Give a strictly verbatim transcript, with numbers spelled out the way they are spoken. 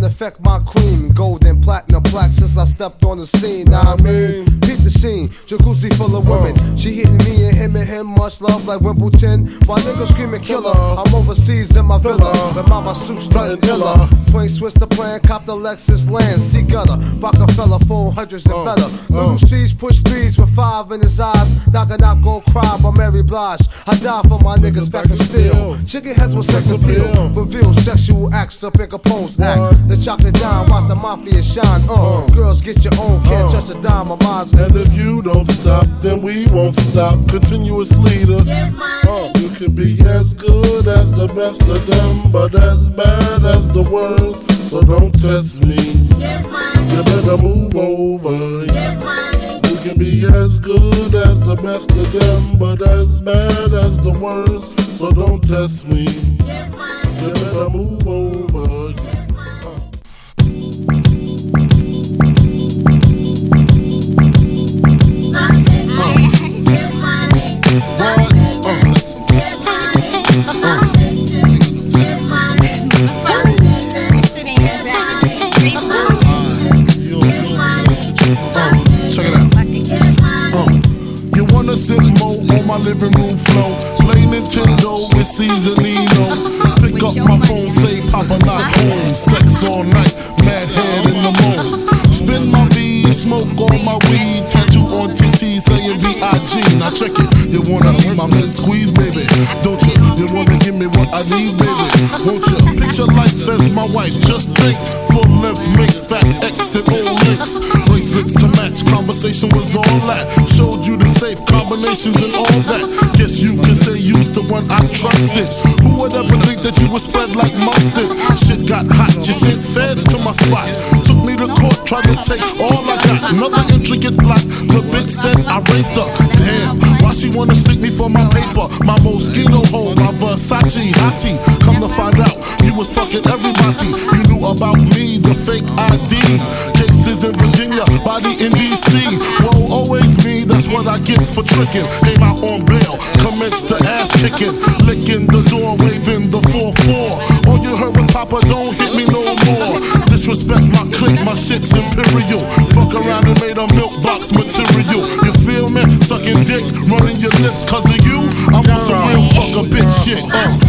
affect my cream. Gold and platinum plaque since I stepped on the scene. Now I mean, keep the scene. Jacuzzi full of women. She hitting me and him and him. Much love like Wimbledon. While niggas screaming killer. I'm overseas in my villa. But mama suits strutting illa. Twin switch the plan. Cop the Lexus land. See gutter. Rockefeller. Four hundreds and better. Little C's push threes with five in his eyes. Knock a knock gon' cry by Mary Blige. I die for my niggas back in steel. Chicken heads with sex appeal. Reveal sexual acts up in Capone's act. The chocolate dime, watch the mafia shine. Uh, girls get your own, can't touch a dime of mine. And if you don't stop, then we won't stop. Continuous leader. Uh, you can be as good as the best of them, but as bad as the worst. So don't test me. You better move over. You can be as good as the best of them, but as bad as the worst. So don't test me. You better move over. Sit mo on my living room floor. Play Nintendo with Seasonino. Pick up my phone, say Papa not home. Sex all night, mad head in the moon. Spin my V, smoke on my weed. Tattoo on T T saying B I G. Now check it, you wanna be my man squeeze, baby? Don't you? You wanna give me what I need, baby? Won't you? Picture life as my wife, just think. Full length, make fat X and O links. Bracelets to match, conversation was all that. Showed you the safe combinations and all that. Guess you can say you's the one I trusted. Who would ever think that you would spread like mustard? Shit got hot, you sent feds to my spot. Took me to court, tried to take all I got. Another intricate plot, the bitch said I raped her. Damn, why she wanna stick me for my paper? My Moschino hole, my Versace hottie. Come to find out, you was fucking everybody. You knew about me, the fake I D. Cases in Virginia, body in D C. Whoa, always me, that's what I get for tricking. Came out on bail, commenced to ass kicking. Licking the door, waving the four four. All you heard was Papa, don't hit me no more. Disrespect my clique, my shit's imperial. Fuck around and made a milk box material. You feel me? Sucking dick, running your lips cause of you. I'm on some real fuck a bitch shit. Uh.